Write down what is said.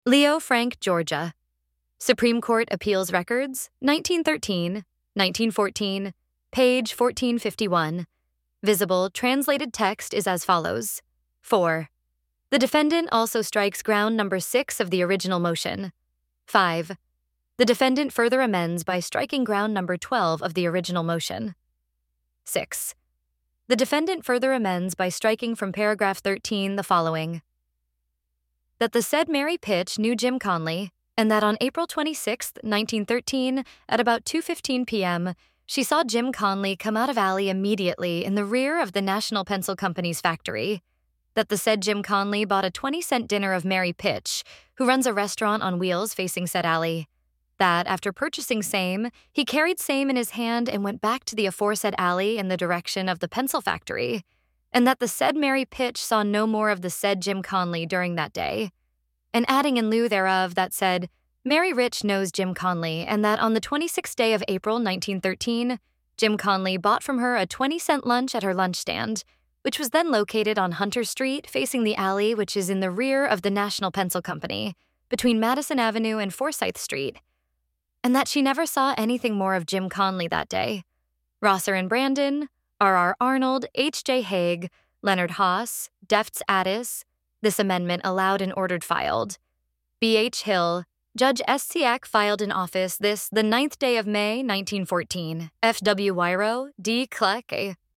Leo Frank, Georgia. Supreme Court Appeals Records, 1913, 1914, page 1451. Visible translated text is as follows. 4. The defendant also strikes ground number 6 of the original motion. 5. The defendant further amends by striking ground number 12 of the original motion. 6. The defendant further amends by striking from paragraph 13 the following. That the said Mary Pitch knew Jim Conley, and that on April 26, 1913, at about 2:15 p.m., she saw Jim Conley come out of alley immediately in the rear of the National Pencil Company's factory. That the said Jim Conley bought a 20-cent dinner of Mary Pitch, who runs a restaurant on wheels facing said alley. That, after purchasing same, he carried same in his hand and went back to the aforesaid alley in the direction of the pencil factory. And that the said Mary Pitch saw no more of the said Jim Conley during that day. And adding in lieu thereof that said, Mary Rich knows Jim Conley, and that on the 26th day of April 1913, Jim Conley bought from her a 20-cent lunch at her lunch stand, which was then located on Hunter Street, facing the alley which is in the rear of the National Pencil Company, between Madison Avenue and Forsyth Street. And that she never saw anything more of Jim Conley that day. Rosser and Brandon, R.R. Arnold, H.J. Haig, Leonard Haas, Defts Addis. This amendment allowed and ordered filed. B.H. Hill, Judge S. Siak filed in office this the 9th day of May, 1914. F.W. Wyrow, D. Kleck,